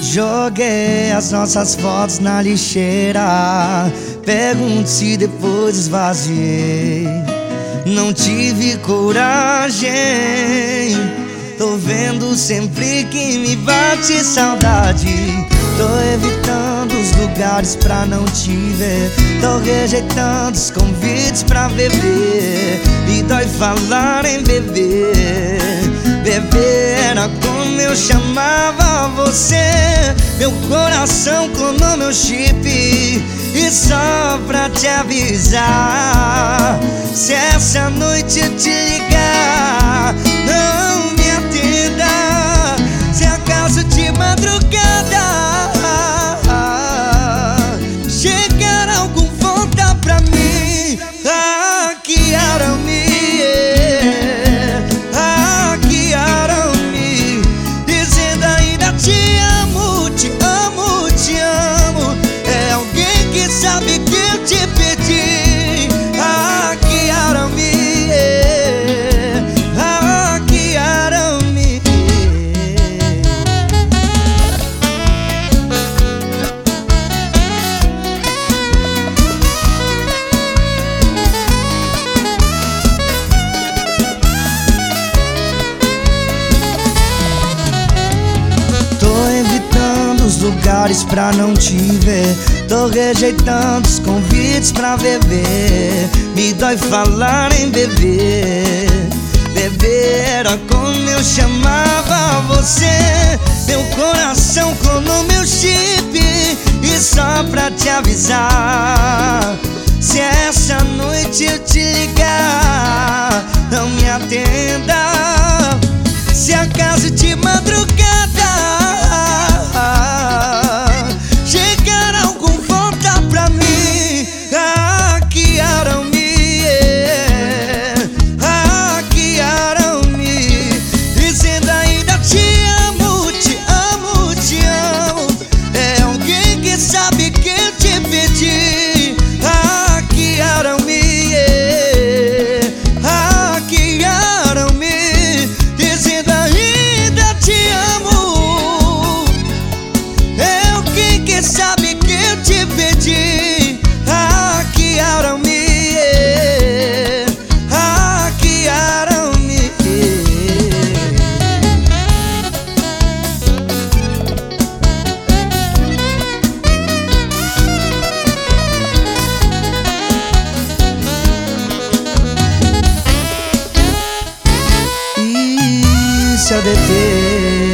Joguei as nossas fotos na lixeira. Pergunto se depois esvaziei. Não tive coragem. Tô vendo sempre que me bate saudade. Tô evitando os lugares pra não te ver. Tô rejeitando os convites pra beber. E dói falar em beber. Beber era como eu chamava você. Meu coração clonou meu chip. E só pra te avisar, se essa noite eu te ligar, não me atenda. Se acaso de madrugada chegar algum volta pra mim, aqui eram me, aqui eram me, dizendo ainda te amo, te amo, te amo. É alguém que sabe que eu te pedi. Aqui eram me, aqui eram me. Tô evitando os lugares pra não te ver. Tô rejeitando os convites pra beber. Me dói falar em beber. Beber era como eu chamava você. Meu coração clonou meu chip. E só pra te avisar, se essa noite eu te ligar, não me atenda. Se acaso de madrugada chegar algum volta pra mim, aqui eram me, aqui eram me, dizendo ainda te amo, te amo, te amo. É alguém que sabe que eu te pedi. Aqui eram me, aqui eram me, dizendo ainda te amo. É alguém que sabe que eu te pedi. Aqui eram me, aqui eram me. Isso é DT.